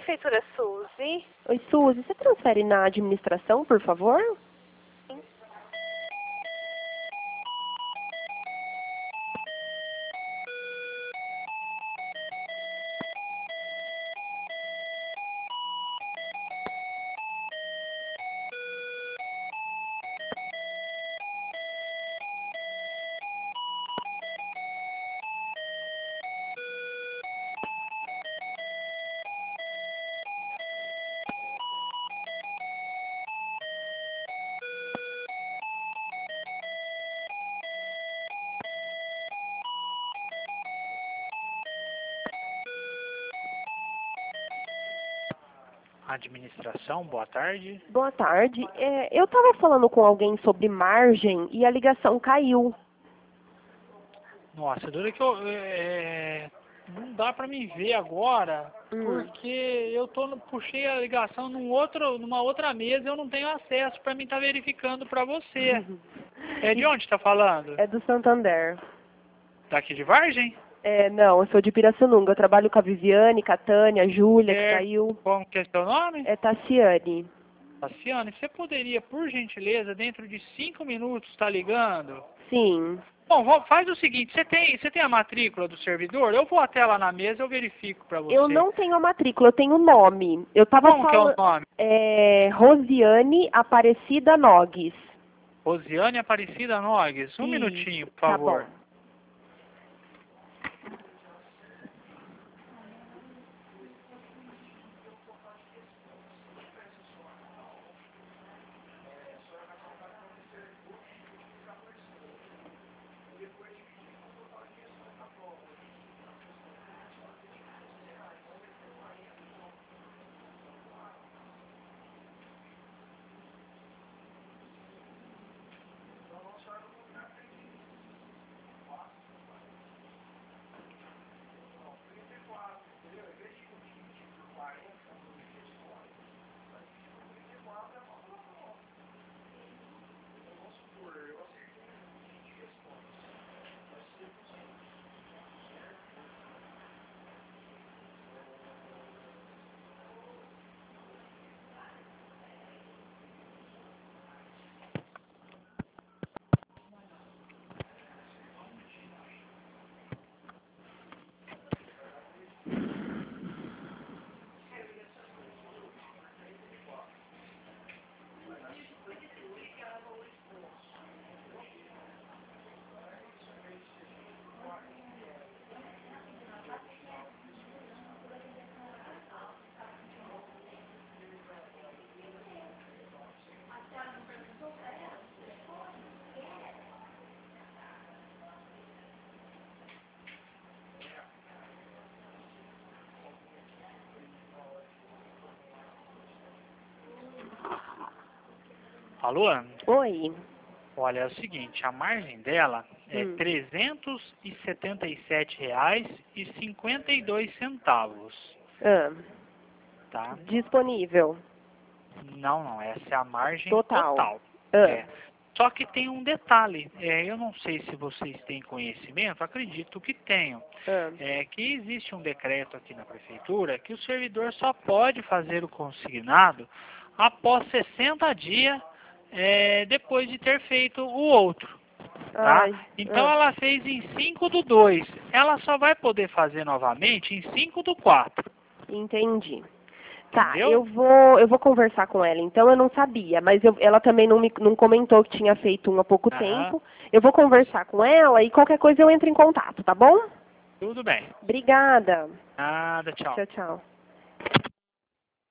Prefeitura Suzy. Oi, Suzy, você transfere na administração, por favor? Administração, boa tarde. Boa tarde. Eu estava falando com alguém sobre margem e a ligação caiu. Nossa, dura que eu... não dá pra me ver agora, porque eu puxei a ligação numa outra mesa e eu não tenho acesso pra mim estar verificando pra você. É de onde tá falando? É do Santander. Daqui de Vargem? Não, eu sou de Pirassununga. Eu trabalho com a Viviane, com a Tânia, a Júlia, que caiu. Como que é seu nome? É Tassiane. Tassiane, você poderia, por gentileza, dentro de 5 minutos, estar ligando? Sim. Bom, faz o seguinte, você tem a matrícula do servidor? Eu vou até lá na mesa e eu verifico pra você. Eu não tenho a matrícula, eu tenho o nome. Eu tava Como que é o nome? Rosiane Aparecida Nogues. Rosiane Aparecida Nogues. Um minutinho, por favor. Tá bom. Alô? Oi. Olha, é o seguinte, a margem dela é R$ 377,52. Tá? Disponível. Não, essa é a margem Total. total. Só que tem um detalhe, eu não sei se vocês têm conhecimento, acredito que tenham. Que existe um decreto aqui na prefeitura que o servidor só pode fazer o consignado após 60 dias depois de ter feito o outro. Tá? Então ela fez em 5/2. Ela só vai poder fazer novamente em 5/4. Entendi. Tá, Entendeu? eu vou conversar com ela. Então eu não sabia, mas ela também não comentou que tinha feito há pouco tempo. Eu vou conversar com ela e qualquer coisa eu entro em contato, tá bom? Tudo bem. Obrigada. Nada, tchau. Tchau, tchau.